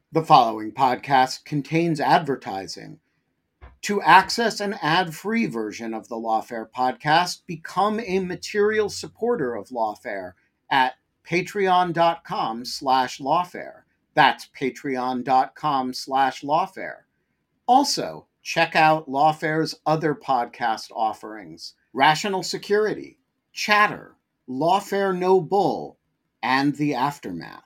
The following podcast contains advertising. To access an ad-free version of the Lawfare podcast, become a material supporter of Lawfare at patreon.com/lawfare. That's patreon.com/lawfare. Also, check out Lawfare's other podcast offerings: Rational Security, Chatter, Lawfare No Bull, and The Aftermath.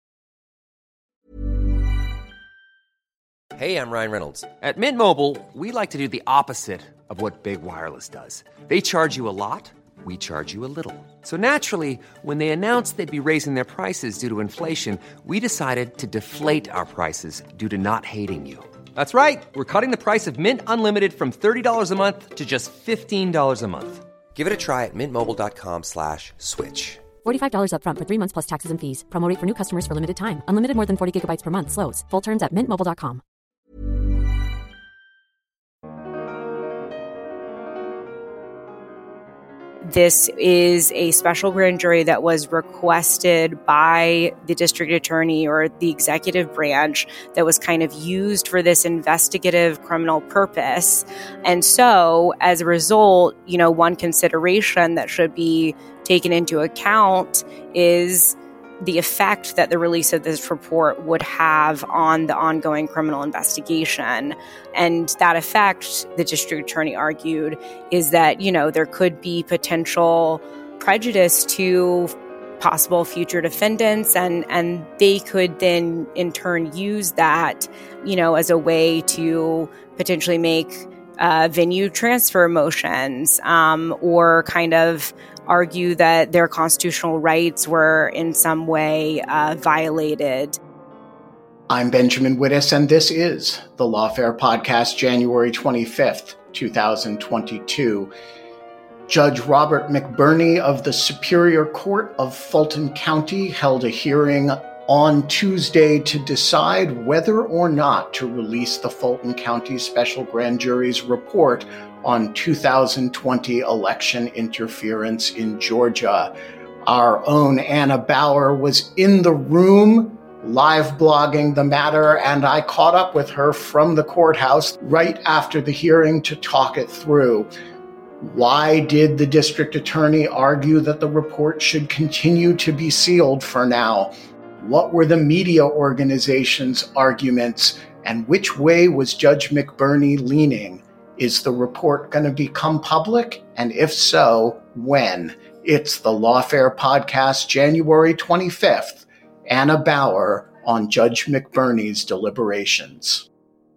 Hey, I'm Ryan Reynolds. At Mint Mobile, we like to do the opposite of what Big Wireless does. They charge you a lot, we charge you a little. So naturally, when they announced they'd be raising their prices due to inflation, we decided to deflate our prices due to not hating you. That's right. We're cutting the price of Mint Unlimited from $30 a month to just $15 a month. Give it a try at mintmobile.com/switch. $45 up front for 3 months plus taxes and fees. Promo rate for new customers for limited time. Unlimited more than 40 gigabytes per month. Slows full terms at mintmobile.com. This is a special grand jury that was requested by the district attorney or the executive branch that was kind of used for this investigative criminal purpose. And so as a result, one consideration that should be taken into account is the effect that the release of this report would have on the ongoing criminal investigation. And that effect, the district attorney argued, is that, there could be potential prejudice to possible future defendants, and they could then in turn use that, as a way to potentially make venue transfer motions, or kind of argue that their constitutional rights were in some way violated. I'm Benjamin Wittes, and this is the Lawfare Podcast, January 25th, 2022. Judge Robert McBurney of the Superior Court of Fulton County held a hearing on Tuesday to decide whether or not to release the Fulton County Special Grand Jury's report on 2020 election interference in Georgia. Our own Anna Bauer was in the room live blogging the matter, and I caught up with her from the courthouse right after the hearing to talk it through. Why did the district attorney argue that the report should continue to be sealed for now? What were the media organizations' arguments, and which way was Judge McBurney leaning? Is the report going to become public? And if so, when? It's the Lawfare Podcast, January 25th. Anna Bauer on Judge McBurney's deliberations.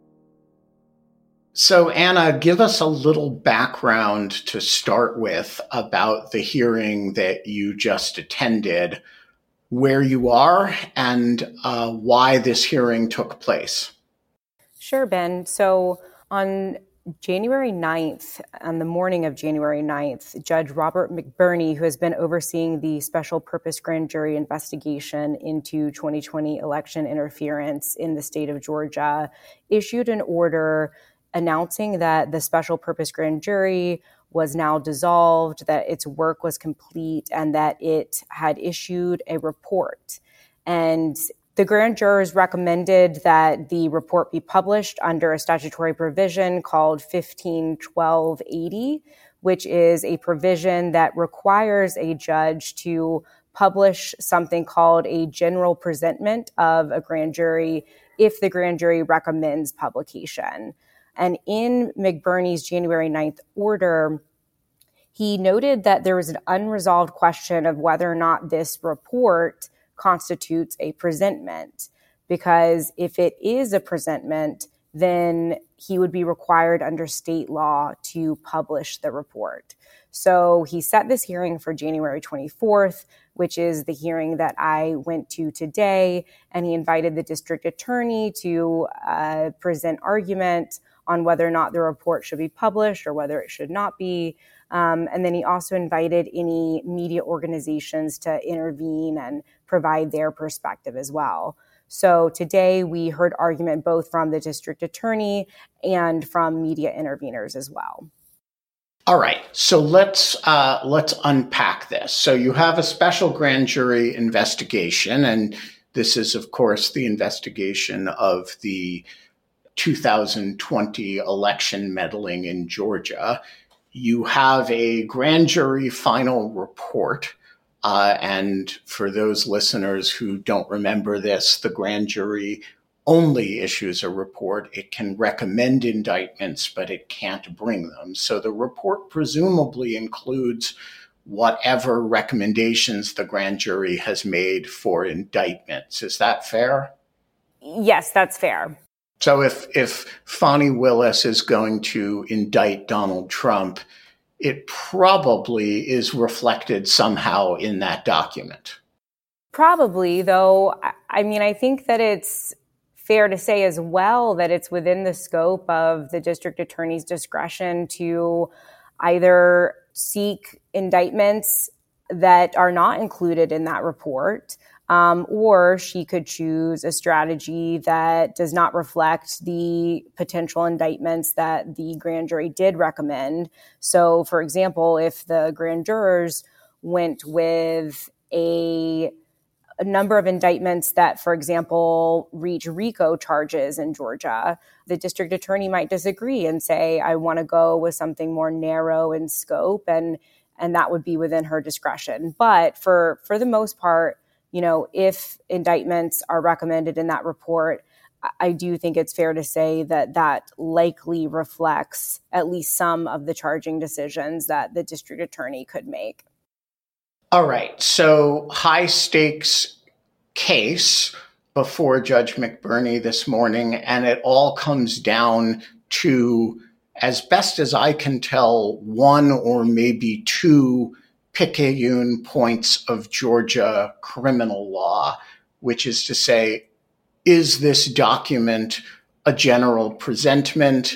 So, Anna, give us a little background to start with about the hearing that you just attended, where you are, and why this hearing took place. Sure, Ben. So on January 9th, on the morning of January 9th, Judge Robert McBurney, who has been overseeing the special purpose grand jury investigation into 2020 election interference in the state of Georgia, issued an order announcing that the special purpose grand jury was now dissolved, that its work was complete, and that it had issued a report. And the grand jurors recommended that the report be published under a statutory provision called 151280, which is a provision that requires a judge to publish something called a general presentment of a grand jury if the grand jury recommends publication. And in McBurney's January 9th order, he noted that there was an unresolved question of whether or not this report constitutes a presentment, because if it is a presentment, then he would be required under state law to publish the report. So he set this hearing for January 24th, which is the hearing that I went to today, and he invited the district attorney to present argument on whether or not the report should be published or whether it should not be. And then he also invited any media organizations to intervene and provide their perspective as well. So today we heard argument both from the district attorney and from media interveners as well. All right, so let's unpack this. So you have a special grand jury investigation, and This is, of course, the investigation of the 2020 election meddling in Georgia. You have a grand jury final report. And for those listeners who don't remember this, the grand jury only issues a report. It can recommend indictments, but it can't bring them. So the report presumably includes whatever recommendations the grand jury has made for indictments. Is that fair? Yes, that's fair. So if Fani Willis is going to indict Donald Trump, it probably is reflected somehow in that document. Probably, though. I mean, I think that it's fair to say as well that it's within the scope of the district attorney's discretion to either seek indictments that are not included in that report, or she could choose a strategy that does not reflect the potential indictments that the grand jury did recommend. So, for example, if the grand jurors went with a number of indictments that, for example, reach RICO charges in Georgia, the district attorney might disagree and say, I want to go with something more narrow in scope, and that would be within her discretion. But for the most part, if indictments are recommended in that report, I do think it's fair to say that that likely reflects at least some of the charging decisions that the district attorney could make. All right. So high stakes case before Judge McBurney this morning, and it all comes down to, as best as I can tell, one or maybe two picayune points of Georgia criminal law, which is to say, is this document a general presentment,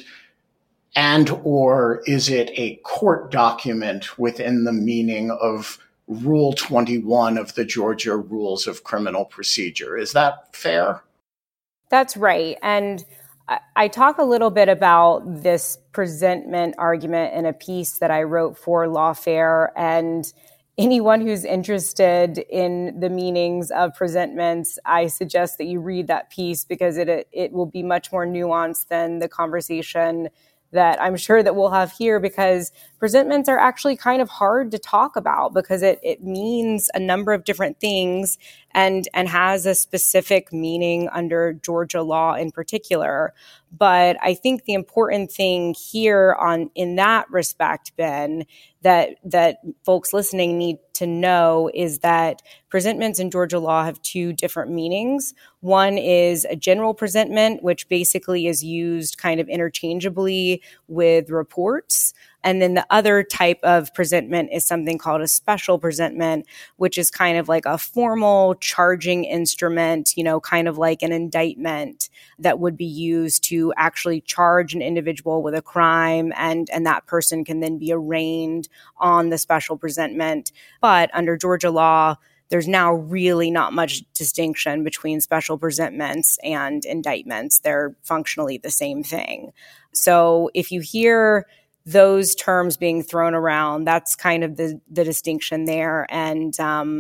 and or is it a court document within the meaning of Rule 21 of the Georgia Rules of Criminal Procedure? Is that fair? That's right. And I talk a little bit about this presentment argument in a piece that I wrote for Lawfare, and anyone who's interested in the meanings of presentments, I suggest that you read that piece because it will be much more nuanced than the conversation that I'm sure that we'll have here, because presentments are actually kind of hard to talk about because it means a number of different things and has a specific meaning under Georgia law in particular. But I think the important thing here in that respect, Ben, that folks listening need to know is that presentments in Georgia law have two different meanings. One is a general presentment, which basically is used kind of interchangeably with reports. And then the other type of presentment is something called a special presentment, which is kind of like a formal charging instrument, kind of like an indictment that would be used to actually charge an individual with a crime, and that person can then be arraigned on the special presentment. But under Georgia law, there's now really not much distinction between special presentments and indictments. They're functionally the same thing. So if you hear those terms being thrown around, that's kind of the distinction there. And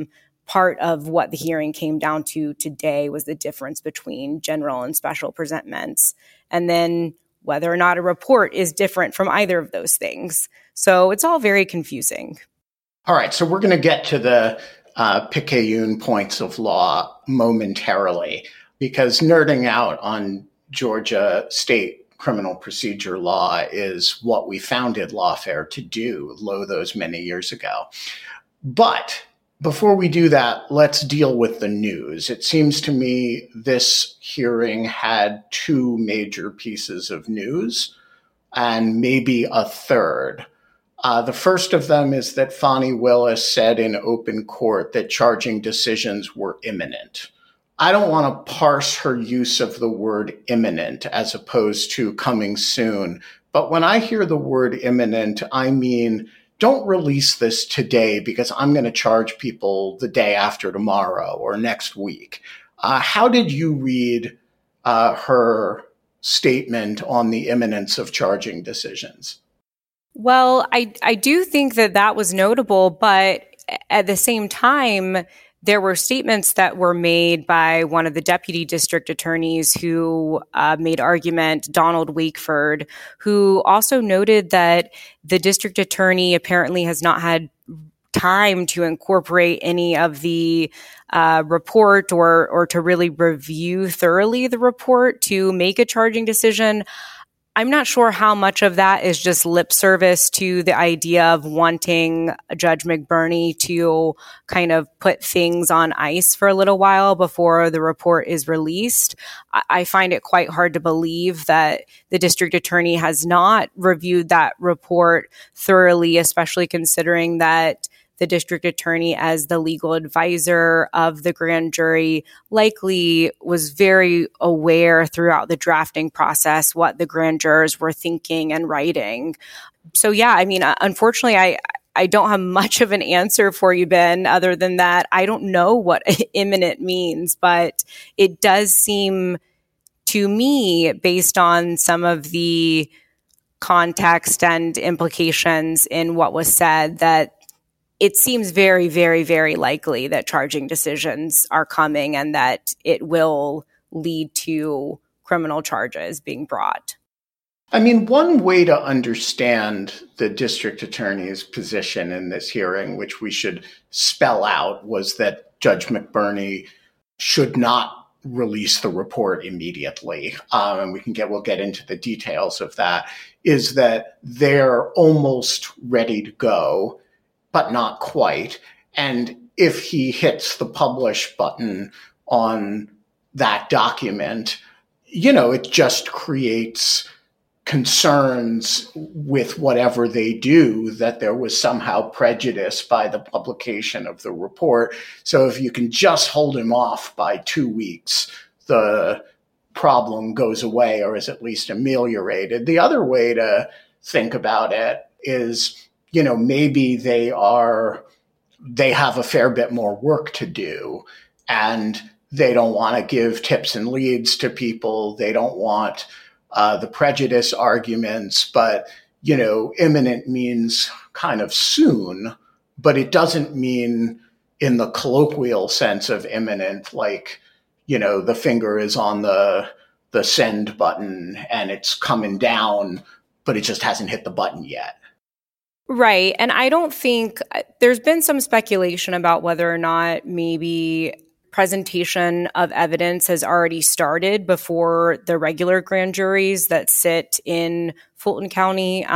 part of what the hearing came down to today was the difference between general and special presentments, and then whether or not a report is different from either of those things. So it's all very confusing. All right, so we're going to get to the picayune points of law momentarily, because nerding out on Georgia state criminal procedure law is what we founded Lawfare to do, those many years ago. But before we do that, let's deal with the news. It seems to me this hearing had two major pieces of news and maybe a third. The first of them is that Fani Willis said in open court that charging decisions were imminent. I don't want to parse her use of the word imminent as opposed to coming soon. But when I hear the word imminent, I mean, don't release this today because I'm going to charge people the day after tomorrow or next week. How did you read her statement on the imminence of charging decisions? Well, I do think that was notable, but at the same time, there were statements that were made by one of the deputy district attorneys who made argument, Donald Wakeford, who also noted that the district attorney apparently has not had time to incorporate any of the report or to really review thoroughly the report to make a charging decision. I'm not sure how much of that is just lip service to the idea of wanting Judge McBurney to kind of put things on ice for a little while before the report is released. I find it quite hard to believe that the district attorney has not reviewed that report thoroughly, especially considering that the district attorney, as the legal advisor of the grand jury, likely was very aware throughout the drafting process what the grand jurors were thinking and writing. So, yeah, I mean, unfortunately, I don't have much of an answer for you, Ben, other than that I don't know what imminent means, but it does seem to me, based on some of the context and implications in what was said, that it seems very, very, very likely that charging decisions are coming and that it will lead to criminal charges being brought. I mean, one way to understand the district attorney's position in this hearing, which we should spell out, was that Judge McBurney should not release the report immediately. And we'll get into the details of that, is that they're almost ready to go, but not quite. And if he hits the publish button on that document, it just creates concerns with whatever they do that there was somehow prejudice by the publication of the report. So if you can just hold him off by 2 weeks, the problem goes away or is at least ameliorated. The other way to think about it is, maybe they have a fair bit more work to do and they don't want to give tips and leads to people. They don't want the prejudice arguments, but, imminent means kind of soon, but it doesn't mean in the colloquial sense of imminent, like, the finger is on the send button and it's coming down, but it just hasn't hit the button yet. Right. And I don't think there's been some speculation about whether or not maybe presentation of evidence has already started before the regular grand juries that sit in Fulton County.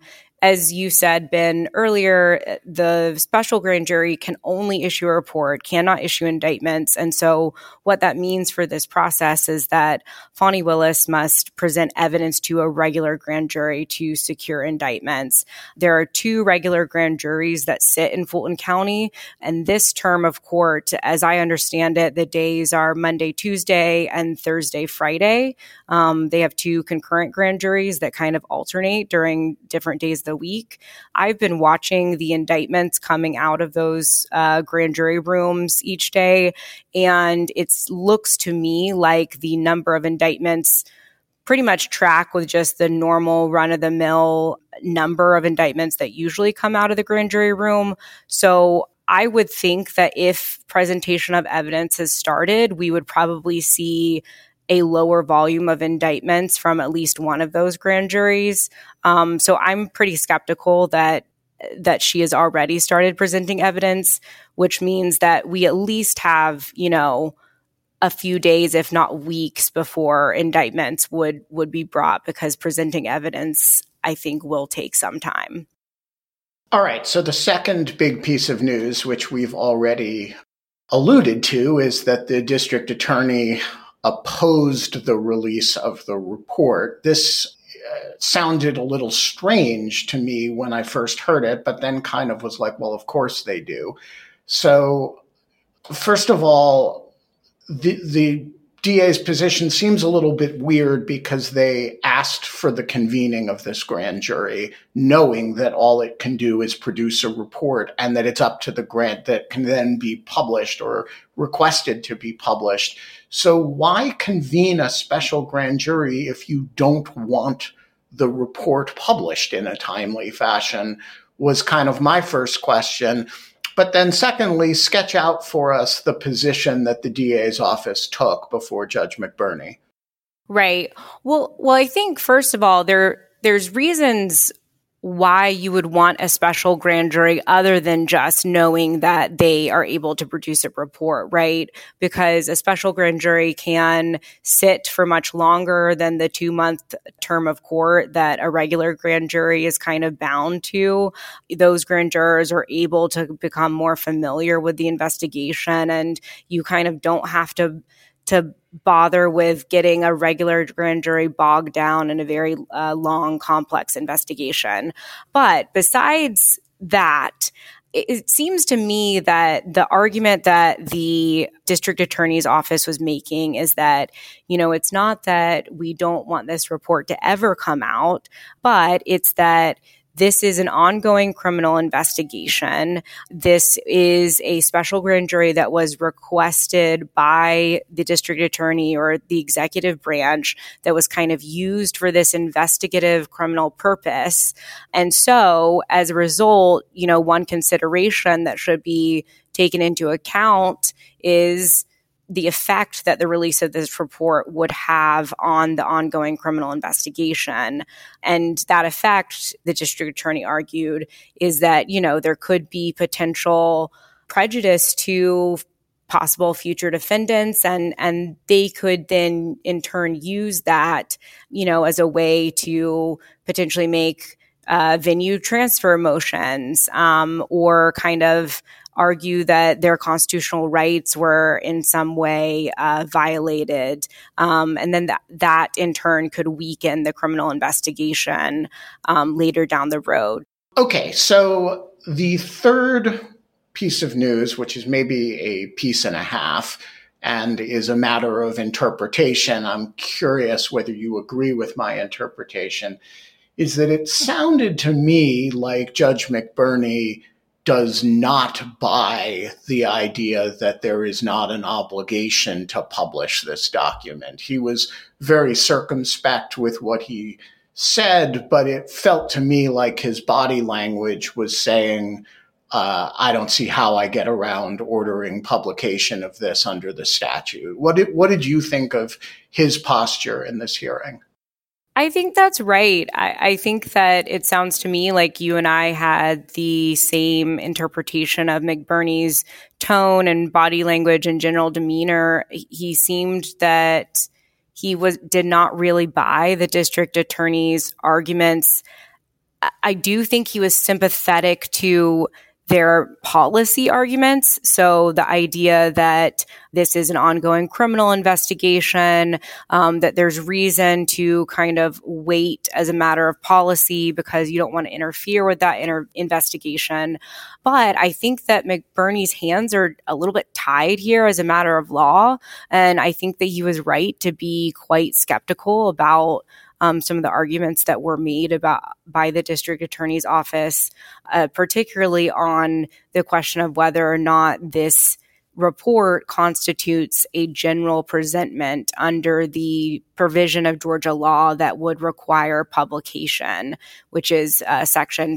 As you said, Ben, earlier, the special grand jury can only issue a report, cannot issue indictments. And so what that means for this process is that Fani Willis must present evidence to a regular grand jury to secure indictments. There are 2 regular grand juries that sit in Fulton County. And this term of court, as I understand it, the days are Monday, Tuesday, and Thursday, Friday. They have 2 concurrent grand juries that kind of alternate during different days of the week. I've been watching the indictments coming out of those grand jury rooms each day, and it looks to me like the number of indictments pretty much track with just the normal run-of-the-mill number of indictments that usually come out of the grand jury room. So I would think that if presentation of evidence has started, we would probably see a lower volume of indictments from at least one of those grand juries. So I'm pretty skeptical that she has already started presenting evidence, which means that we at least have, a few days, if not weeks, before indictments would be brought, because presenting evidence, I think, will take some time. All right. So the second big piece of news, which we've already alluded to, is that the district attorney opposed the release of the report. This sounded a little strange to me when I first heard it, but then kind of was like, well, of course they do. So first of all, the DA's position seems a little bit weird because they asked for the convening of this grand jury, knowing that all it can do is produce a report and that it's up to the grant that can then be published or requested to be published. So why convene a special grand jury if you don't want the report published in a timely fashion was kind of my first question. But then secondly, sketch out for us the position that the DA's office took before Judge McBurney. Right. Well, I think first of all, there's reasons why you would want a special grand jury other than just knowing that they are able to produce a report, right? Because a special grand jury can sit for much longer than the 2-month term of court that a regular grand jury is kind of bound to. Those grand jurors are able to become more familiar with the investigation, and you kind of don't have to bother with getting a regular grand jury bogged down in a very long, complex investigation. But besides that, it seems to me that the argument that the district attorney's office was making is that, it's not that we don't want this report to ever come out, but it's that this is an ongoing criminal investigation. This is a special grand jury that was requested by the district attorney or the executive branch that was kind of used for this investigative criminal purpose. And so as a result, one consideration that should be taken into account is the effect that the release of this report would have on the ongoing criminal investigation. And that effect, the district attorney argued, is that, there could be potential prejudice to possible future defendants, and they could then in turn use that, as a way to potentially make venue transfer motions, or kind of argue that their constitutional rights were in some way violated. And then that in turn could weaken the criminal investigation later down the road. Okay, so the third piece of news, which is maybe a piece and a half, and is a matter of interpretation, I'm curious whether you agree with my interpretation, is that it sounded to me like Judge McBurney does not buy the idea that there is not an obligation to publish this document. He was very circumspect with what he said, but it felt to me like his body language was saying, I don't see how I get around ordering publication of this under the statute. What did you think of his posture in this hearing? I think that's right. I think that it sounds to me like you and I had the same interpretation of McBurney's tone and body language and general demeanor. He seemed that he did not really buy the district attorney's arguments. I do think he was sympathetic to their policy arguments. So the idea that this is an ongoing criminal investigation, that there's reason to kind of wait as a matter of policy because you don't want to interfere with that investigation. But I think that McBurney's hands are a little bit tied here as a matter of law. And I think that he was right to be quite skeptical about some of the arguments that were made by the district attorney's office, particularly on the question of whether or not this report constitutes a general presentment under the provision of Georgia law that would require publication, which is Section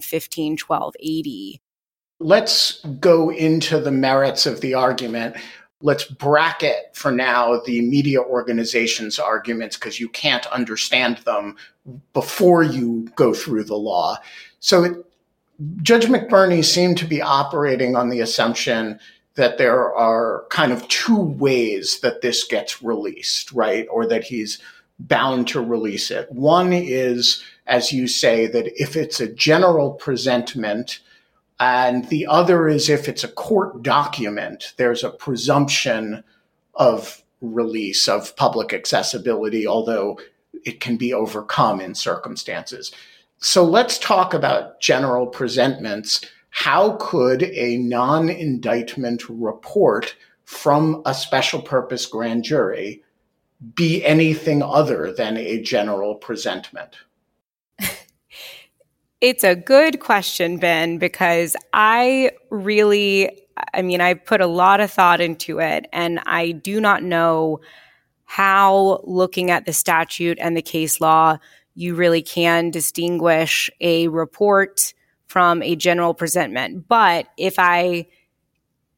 151280. Let's go into the merits of the argument. Let's bracket for now the media organization's arguments because you can't understand them before you go through the law. So Judge McBurney seemed to be operating on the assumption that there are kind of two ways that this gets released, right? Or that he's bound to release it. One is, as you say, that if it's a general presentment, and the other is if it's a court document, there's a presumption of release, of public accessibility, although it can be overcome in circumstances. So let's talk about general presentments. How could a non-indictment report from a special purpose grand jury be anything other than a general presentment? It's a good question, Ben, because I put a lot of thought into it, and I do not know how, looking at the statute and the case law, you really can distinguish a report from a general presentment. But if I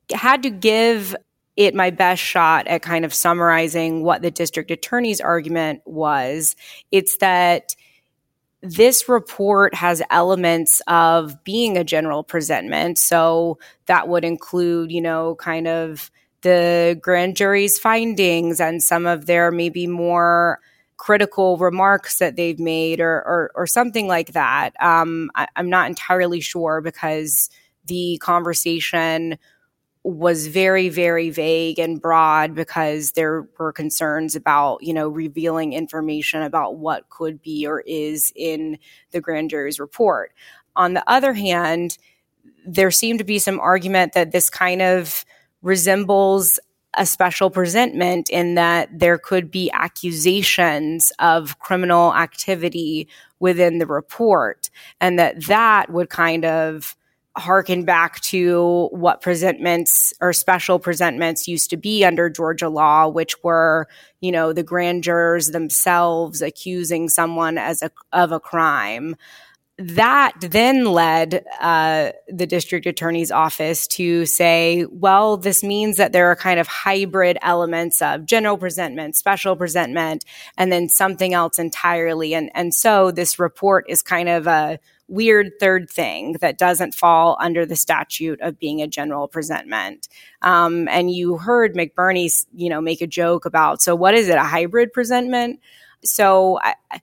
had to give it my best shot at kind of summarizing what the district attorney's argument was. It's that this report has elements of being a general presentment. So that would include, kind of the grand jury's findings and some of their maybe more critical remarks that they've made or something like that. I'm not entirely sure because the conversation was very, very vague and broad because there were concerns about, revealing information about what could be or is in the grand jury's report. On the other hand, there seemed to be some argument that this kind of resembles a special presentment in that there could be accusations of criminal activity within the report, and that would kind of harken back to what presentments or special presentments used to be under Georgia law, which were, the grand jurors themselves accusing someone of a crime. That then led the district attorney's office to say, well, this means that there are kind of hybrid elements of general presentment, special presentment, and then something else entirely. And so this report is kind of a weird third thing that doesn't fall under the statute of being a general presentment. And you heard McBurney, make a joke about, so what is it, a hybrid presentment? So,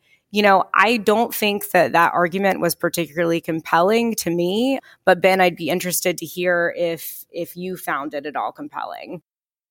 I don't think that argument was particularly compelling to me. But Ben, I'd be interested to hear if you found it at all compelling.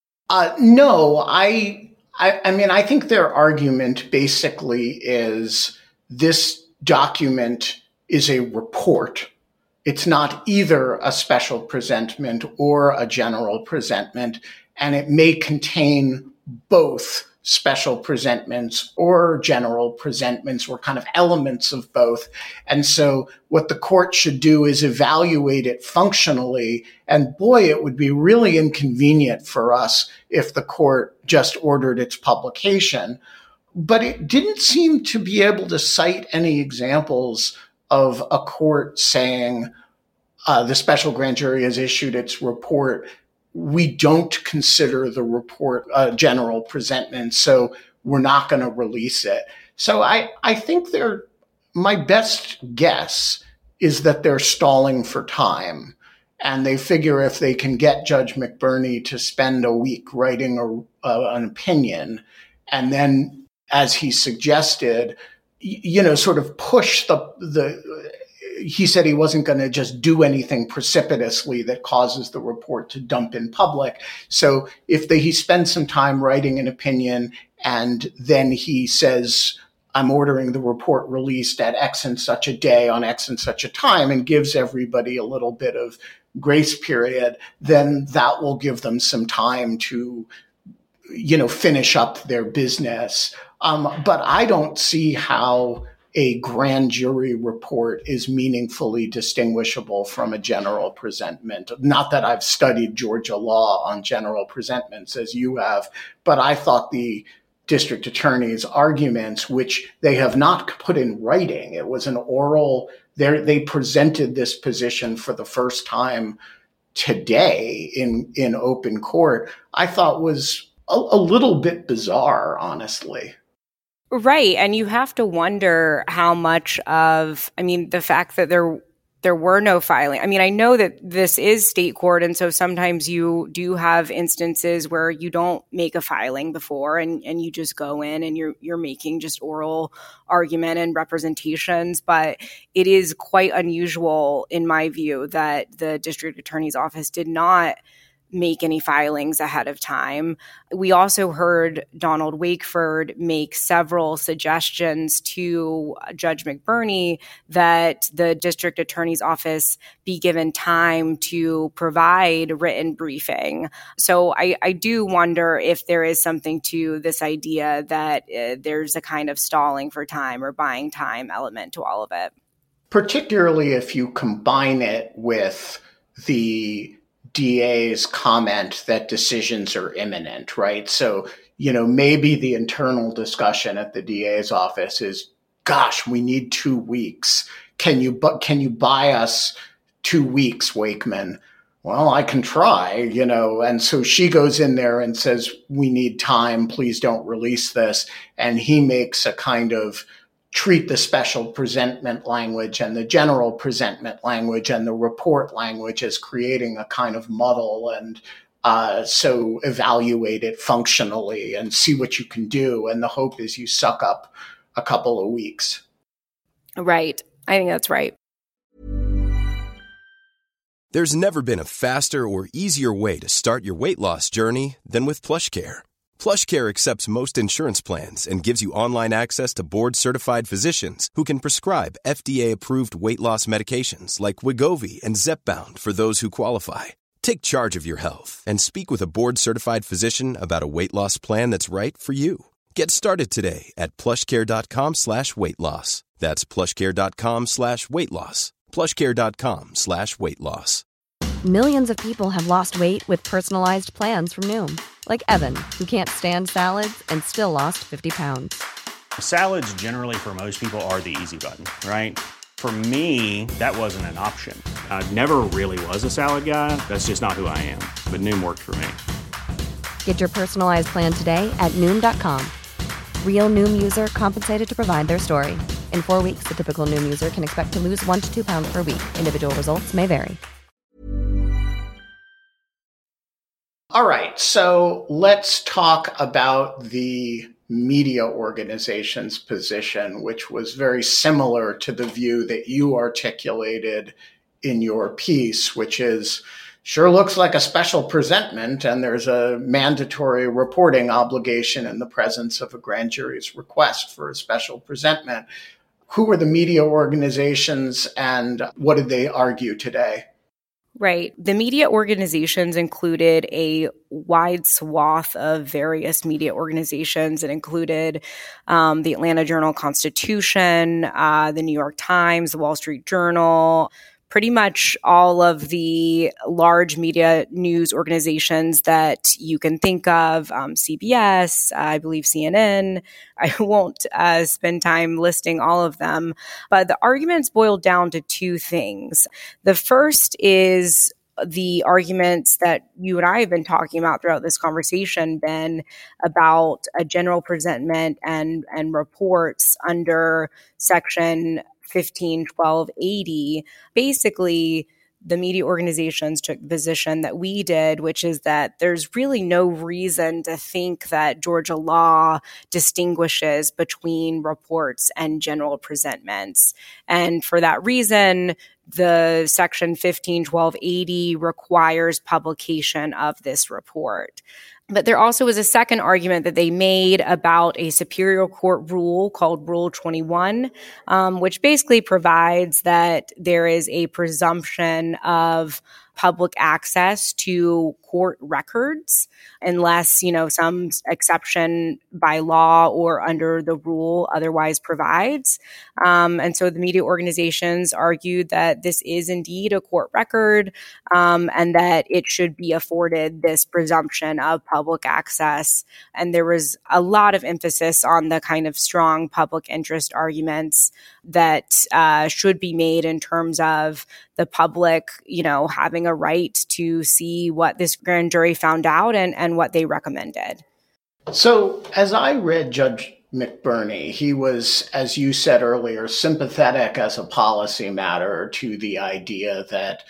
No, I mean, I think their argument basically is this document is a report. It's not either a special presentment or a general presentment, and it may contain both special presentments or general presentments or kind of elements of both. And so what the court should do is evaluate it functionally. And boy, it would be really inconvenient for us if the court just ordered its publication. But it didn't seem to be able to cite any examples of a court saying the special grand jury has issued its report. We don't consider the report a general presentment, so we're not going to release it. So I think my best guess is that they're stalling for time, and they figure if they can get Judge McBurney to spend a week writing an opinion, and then, as he suggested, sort of push he said he wasn't going to just do anything precipitously that causes the report to dump in public. So if he spends some time writing an opinion and then he says, I'm ordering the report released at X and such a day on X and such a time, and gives everybody a little bit of grace period, then that will give them some time to, finish up their business. But I don't see how a grand jury report is meaningfully distinguishable from a general presentment. Not that I've studied Georgia law on general presentments as you have, but I thought the district attorney's arguments, which they have not put in writing, it was an oral, they presented this position for the first time today in open court, I thought was a little bit bizarre, honestly. Right. And you have to wonder how much the fact that there were no filing. I mean, I know that this is state court, and so sometimes you do have instances where you don't make a filing before and you just go in and you're making just oral argument and representations. But it is quite unusual, in my view, that the district attorney's office did not make any filings ahead of time. We also heard Donald Wakeford make several suggestions to Judge McBurney that the district attorney's office be given time to provide written briefing. So I do wonder if there is something to this idea that there's a kind of stalling for time or buying time element to all of it. Particularly if you combine it with the DA's comment that decisions are imminent, right? So, maybe the internal discussion at the DA's office is, gosh, we need 2 weeks. Can you buy us 2 weeks, Wakeman? well, I can try, and so she goes in there and says, we need time, please don't release this. And he makes a kind of treat the special presentment language and the general presentment language and the report language as creating a kind of muddle, and so evaluate it functionally and see what you can do. And the hope is you suck up a couple of weeks. Right. I think that's right. There's never been a faster or easier way to start your weight loss journey than with PlushCare. PlushCare accepts most insurance plans and gives you online access to board-certified physicians who can prescribe FDA-approved weight loss medications like Wegovy and Zepbound for those who qualify. Take charge of your health and speak with a board-certified physician about a weight loss plan that's right for you. Get started today at plushcare.com/weight-loss. That's plushcare.com/weight-loss. plushcare.com/weight-loss. Millions of people have lost weight with personalized plans from Noom. Like Evan, who can't stand salads and still lost 50 pounds. Salads generally for most people are the easy button, right? For me, that wasn't an option. I never really was a salad guy. That's just not who I am. But Noom worked for me. Get your personalized plan today at Noom.com. Real Noom user compensated to provide their story. In 4 weeks, the typical Noom user can expect to lose 1 to 2 pounds per week. Individual results may vary. All right, so let's talk about the media organization's position, which was very similar to the view that you articulated in your piece, which is, sure looks like a special presentment, and there's a mandatory reporting obligation in the presence of a grand jury's request for a special presentment. Who were the media organizations, and what did they argue today? Right. The media organizations included a wide swath of various media organizations. It included the Atlanta Journal-Constitution, the New York Times, the Wall Street Journal, pretty much all of the large media news organizations that you can think of, CBS, I believe CNN. I won't spend time listing all of them, but the arguments boiled down to two things. The first is the arguments that you and I have been talking about throughout this conversation, Ben, about a general presentment and reports under Section 151280. Basically, the media organizations took the position that we did, which is that there's really no reason to think that Georgia law distinguishes between reports and general presentments. And for that reason, the Section 151280 requires publication of this report. But there also was a second argument that they made about a Superior Court rule called Rule 21, which basically provides that there is a presumption of public access to court records unless, some exception by law or under the rule otherwise provides. And so the media organizations argued that this is indeed a court record, and that it should be afforded this presumption of public access. And there was a lot of emphasis on the kind of strong public interest arguments that should be made in terms of the public, having a right to see what this grand jury found out and what they recommended. So as I read Judge McBurney, he was, as you said earlier, sympathetic as a policy matter to the idea that,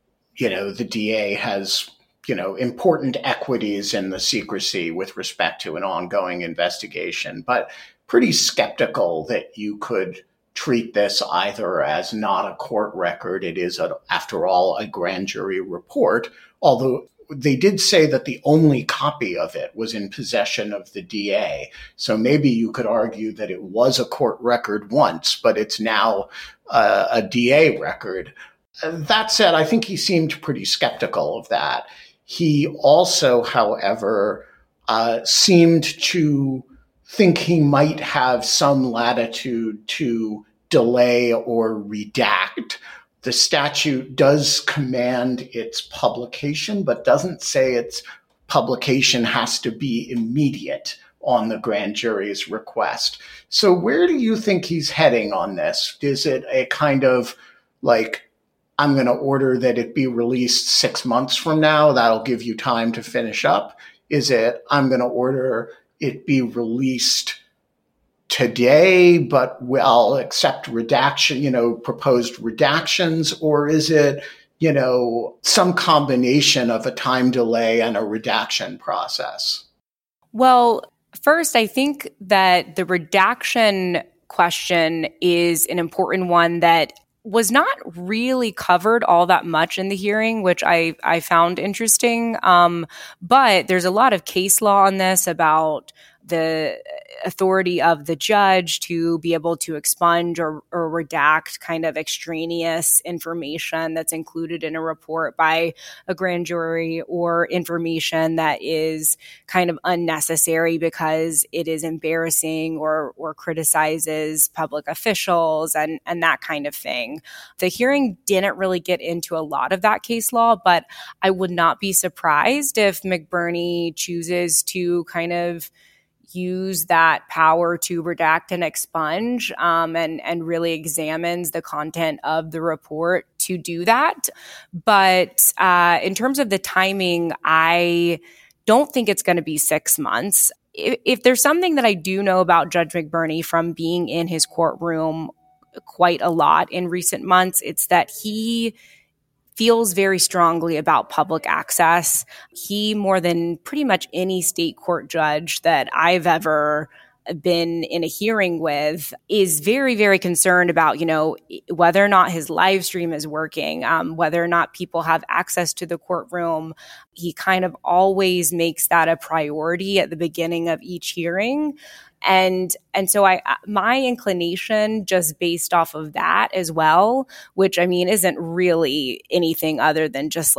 the DA has, important equities in the secrecy with respect to an ongoing investigation, but pretty skeptical that you could treat this either as not a court record. It is, after all, a grand jury report, although they did say that the only copy of it was in possession of the DA. So maybe you could argue that it was a court record once, but it's now a DA record. That said, I think he seemed pretty skeptical of that. He also, however, seemed to think he might have some latitude to delay or redact. The statute does command its publication, but doesn't say its publication has to be immediate on the grand jury's request. So where do you think he's heading on this? Is it a kind of I'm going to order that it be released 6 months from now. That'll give you time to finish up? Is it, I'm going to order it be released today, but I'll accept redaction, proposed redactions? Or is it, some combination of a time delay and a redaction process? Well, first, I think that the redaction question is an important one that was not really covered all that much in the hearing, which I found interesting. But there's a lot of case law on this about the authority of the judge to be able to expunge or redact kind of extraneous information that's included in a report by a grand jury, or information that is kind of unnecessary because it is embarrassing or criticizes public officials and that kind of thing. The hearing didn't really get into a lot of that case law, but I would not be surprised if McBurney chooses to kind of use that power to redact and expunge, and really examines the content of the report to do that. But in terms of the timing, I don't think it's going to be 6 months. If there's something that I do know about Judge McBurney from being in his courtroom quite a lot in recent months, it's that he feels very strongly about public access. He, more than pretty much any state court judge that I've ever been in a hearing with, is very, very concerned about, whether or not his live stream is working, whether or not people have access to the courtroom. He kind of always makes that a priority at the beginning of each hearing. And so my inclination, just based off of that as well, which isn't really anything other than just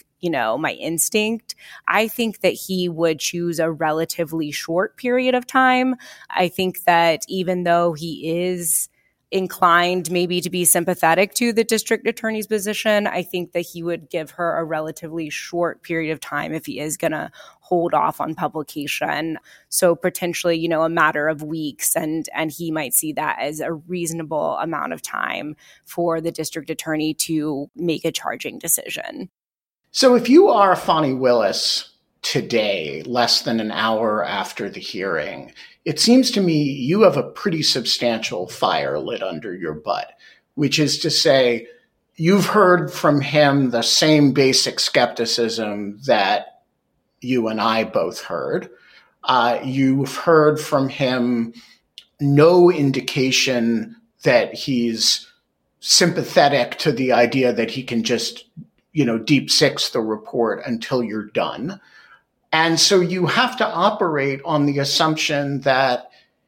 my instinct, I think that he would choose a relatively short period of time. I think that even though he is inclined maybe to be sympathetic to the district attorney's position, I think that he would give her a relatively short period of time if he is going to hold off on publication. So potentially, a matter of weeks, and he might see that as a reasonable amount of time for the district attorney to make a charging decision. So if you are Fani Willis today, less than an hour after the hearing, it seems to me you have a pretty substantial fire lit under your butt, which is to say, you've heard from him the same basic skepticism that you and I both heard. You've heard from him no indication that he's sympathetic to the idea that he can just, deep six the report until you're done. And so you have to operate on the assumption that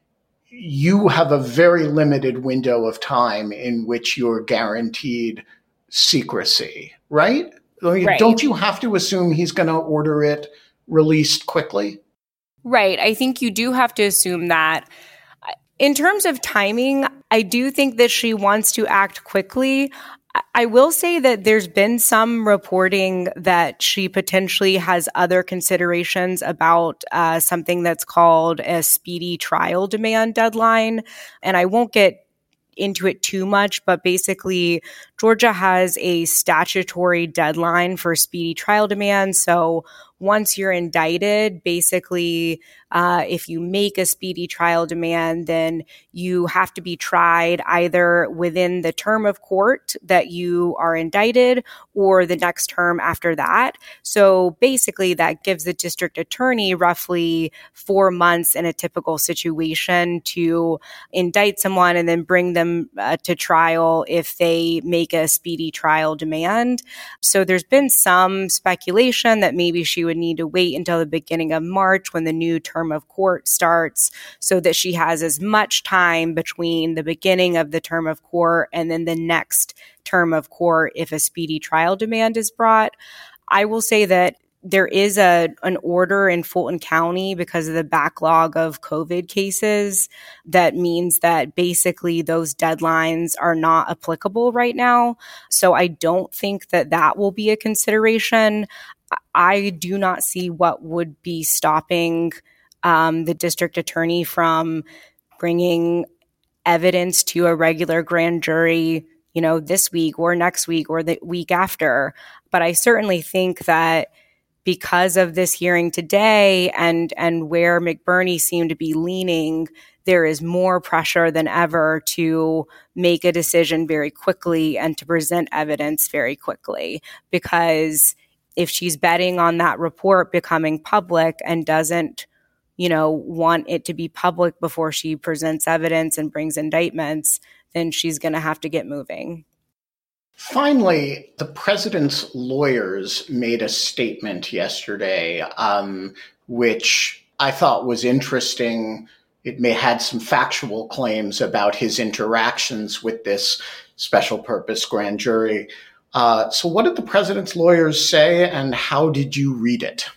you have a very limited window of time in which you're guaranteed secrecy, right? Right. Don't you have to assume he's going to order it released quickly? Right. I think you do have to assume that. In terms of timing, I do think that she wants to act quickly. I will say that there's been some reporting that she potentially has other considerations about something that's called a speedy trial demand deadline. And I won't get into it too much, but basically Georgia has a statutory deadline for speedy trial demand. So once you're indicted, basically, if you make a speedy trial demand, then you have to be tried either within the term of court that you are indicted or the next term after that. So basically, that gives the district attorney roughly 4 months in a typical situation to indict someone and then bring them to trial if they make a speedy trial demand. So there's been some speculation that maybe she would need to wait until the beginning of March when the new term of court starts so that she has as much time between the beginning of the term of court and then the next term of court if a speedy trial demand is brought. I will say that there is an order in Fulton County because of the backlog of COVID cases that means that basically those deadlines are not applicable right now. So I don't think that that will be a consideration. I do not see what would be stopping the district attorney from bringing evidence to a regular grand jury this week or next week or the week after. But I certainly think that because of this hearing today and where McBurney seemed to be leaning, there is more pressure than ever to make a decision very quickly and to present evidence very quickly. Because if she's betting on that report becoming public and doesn't, want it to be public before she presents evidence and brings indictments, then she's going to have to get moving. Finally, the president's lawyers made a statement yesterday, which I thought was interesting. It had some factual claims about his interactions with this special purpose grand jury. So what did the president's lawyers say, and how did you read it?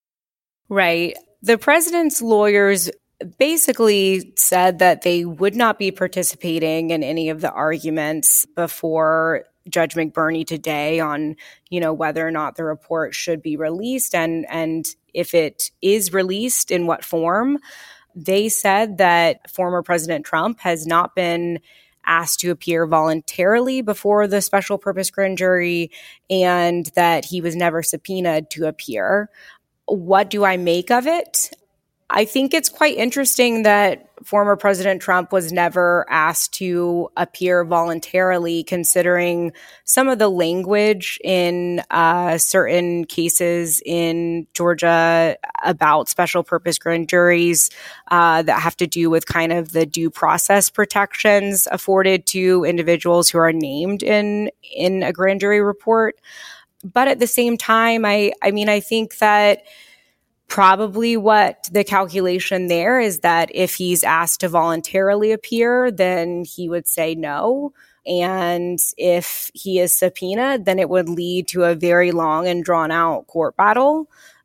Right. The president's lawyers basically said that they would not be participating in any of the arguments before Judge McBurney today on, whether or not the report should be released and if it is released, in what form. They said that former President Trump has not been asked to appear voluntarily before the special purpose grand jury and that he was never subpoenaed to appear. What do I make of it? I think it's quite interesting that former President Trump was never asked to appear voluntarily, considering some of the language in certain cases in Georgia about special purpose grand juries that have to do with kind of the due process protections afforded to individuals who are named in a grand jury report. But at the same time, I think that probably what the calculation there is that if he's asked to voluntarily appear, then he would say no. And if he is subpoenaed, then it would lead to a very long and drawn out court battle.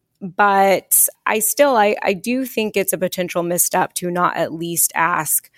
But I do think it's a potential misstep to not at least ask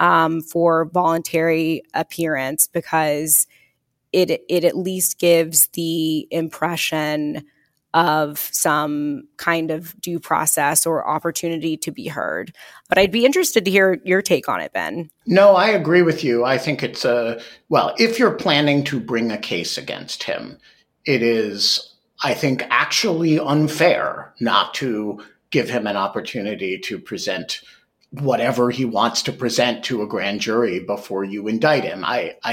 for voluntary appearance, because it at least gives the impression of some kind of due process or opportunity to be heard. But I'd be interested to hear your take on it, Ben. No, I agree with you. I think it's if you're planning to bring a case against him, it is, I think, actually unfair not to give him an opportunity to present whatever he wants to present to a grand jury before you indict him.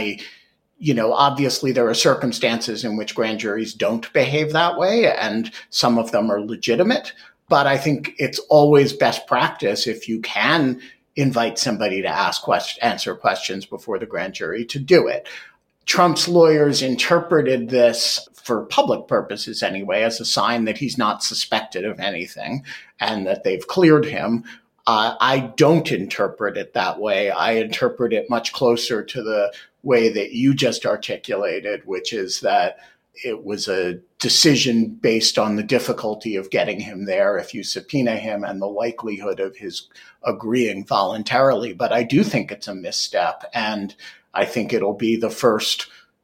Obviously there are circumstances in which grand juries don't behave that way, and some of them are legitimate. But I think it's always best practice, if you can invite somebody to answer questions before the grand jury, to do it. Trump's lawyers interpreted this, for public purposes anyway, as a sign that he's not suspected of anything and that they've cleared him. I don't interpret it that way. I interpret it much closer to the way that you just articulated, which is that it was a decision based on the difficulty of getting him there if you subpoena him and the likelihood of his agreeing voluntarily. But I do think it's a misstep, and I think it'll be the first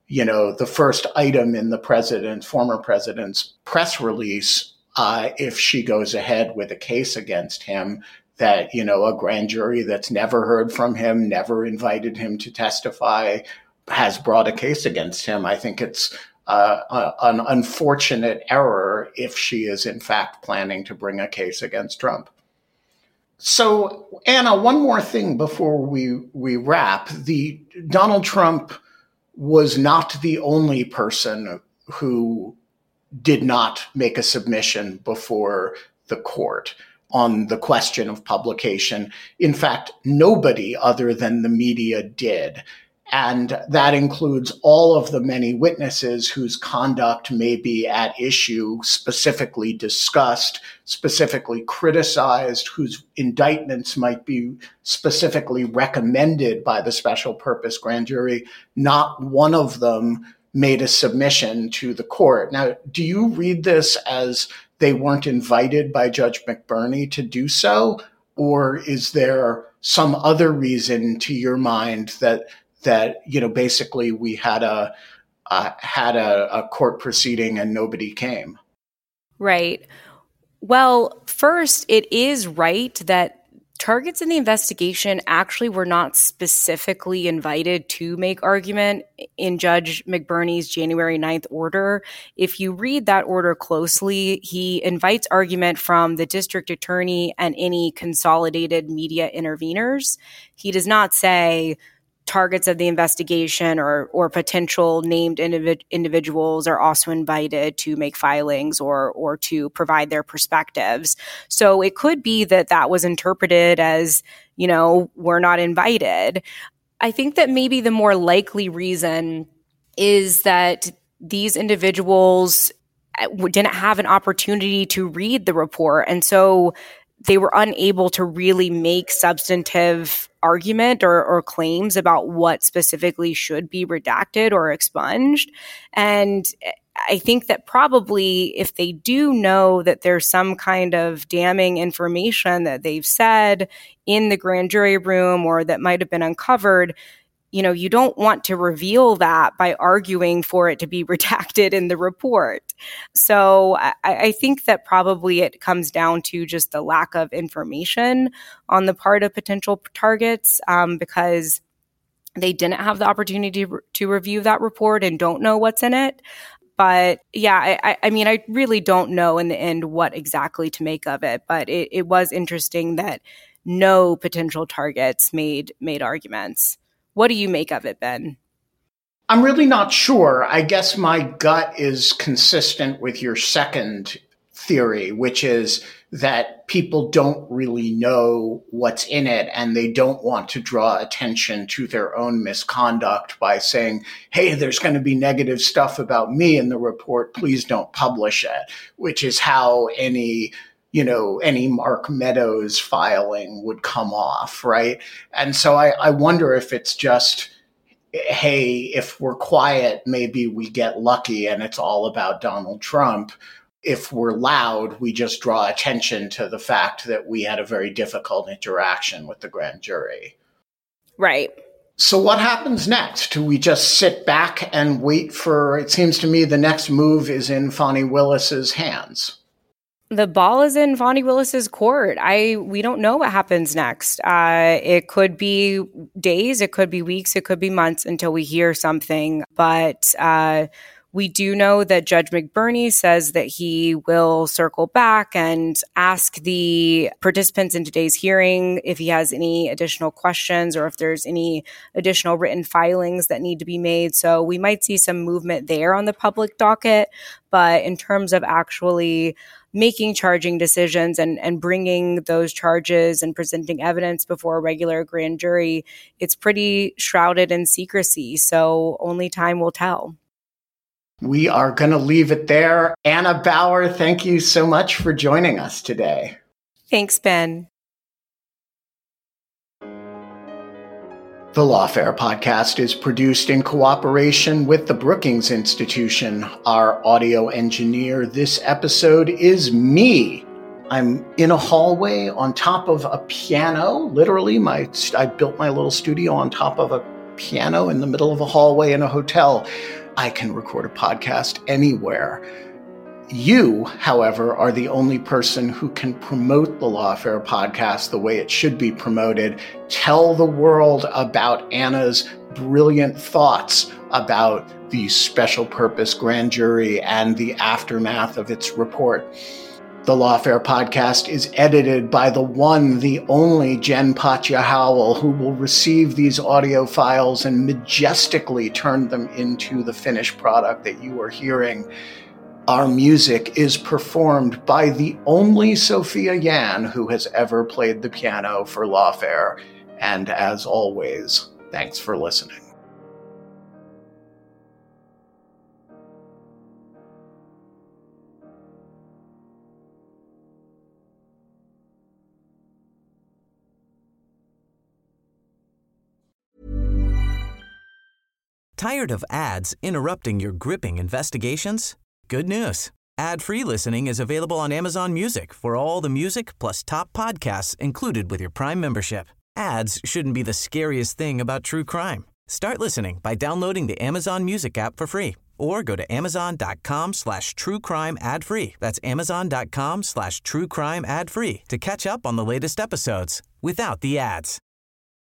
item in the former president's press release, if she goes ahead with a case against him, that, a grand jury that's never heard from him, never invited him to testify, has brought a case against him. I think it's an unfortunate error if she is in fact planning to bring a case against Trump. So, Anna, one more thing before we wrap. Donald Trump was not the only person who did not make a submission before the court on the question of publication. In fact, nobody other than the media did. And that includes all of the many witnesses whose conduct may be at issue, specifically discussed, specifically criticized, whose indictments might be specifically recommended by the special purpose grand jury. Not one of them made a submission to the court. Now, do you read this as they weren't invited by Judge McBurney to do so? Or is there some other reason to your mind that basically we had a court proceeding and nobody came? Right. Well, first, it is right that targets in the investigation actually were not specifically invited to make argument in Judge McBurney's January 9th order. If you read that order closely, he invites argument from the district attorney and any consolidated media interveners. He does not say targets of the investigation or potential named individuals are also invited to make filings or to provide their perspectives. So it could be that that was interpreted as, we're not invited. I think that maybe the more likely reason is that these individuals didn't have an opportunity to read the report. And so they were unable to really make substantive argument or claims about what specifically should be redacted or expunged. And I think that probably if they do know that there's some kind of damning information that they've said in the grand jury room or that might have been uncovered, you don't want to reveal that by arguing for it to be redacted in the report. So I think that probably it comes down to just the lack of information on the part of potential targets because they didn't have the opportunity to review that report and don't know what's in it. But yeah, I really don't know in the end what exactly to make of it. But it was interesting that no potential targets made arguments. What do you make of it, Ben? I'm really not sure. I guess my gut is consistent with your second theory, which is that people don't really know what's in it and they don't want to draw attention to their own misconduct by saying, hey, there's going to be negative stuff about me in the report. Please don't publish it, which is how any Mark Meadows filing would come off, right? And so I wonder if it's just, hey, if we're quiet, maybe we get lucky and it's all about Donald Trump. If we're loud, we just draw attention to the fact that we had a very difficult interaction with the grand jury. Right. So what happens next? Do we just sit back and wait for, it seems to me the next move is in Fani Willis's hands. The ball is in Fani Willis's court. We don't know what happens next. It could be days, it could be weeks, it could be months until we hear something. But we do know that Judge McBurney says that he will circle back and ask the participants in today's hearing if he has any additional questions or if there's any additional written filings that need to be made. So we might see some movement there on the public docket. But in terms of actually making charging decisions and bringing those charges and presenting evidence before a regular grand jury, it's pretty shrouded in secrecy. So only time will tell. We are going to leave it there. Anna Bower, thank you so much for joining us today. Thanks, Ben. The Lawfare podcast is produced in cooperation with the Brookings Institution. Our audio engineer this episode is me. I'm in a hallway on top of a piano. Literally, I built my little studio on top of a piano in the middle of a hallway in a hotel. I can record a podcast anywhere. You, however, are the only person who can promote the Lawfare podcast the way it should be promoted. Tell the world about Anna's brilliant thoughts about the special purpose grand jury and the aftermath of its report. The Lawfare podcast is edited by the one, the only Jen Patja Howell, who will receive these audio files and majestically turn them into the finished product that you are hearing. Our music is performed by the only Sophia Yan who has ever played the piano for Lawfare. And as always, thanks for listening. Tired of ads interrupting your gripping investigations? Good news. Ad-free listening is available on Amazon Music for all the music plus top podcasts included with your Prime membership. Ads shouldn't be the scariest thing about true crime. Start listening by downloading the Amazon Music app for free Or go to amazon.com/truecrime ad free. That's amazon.com/truecrime ad free to catch up on the latest episodes without the ads.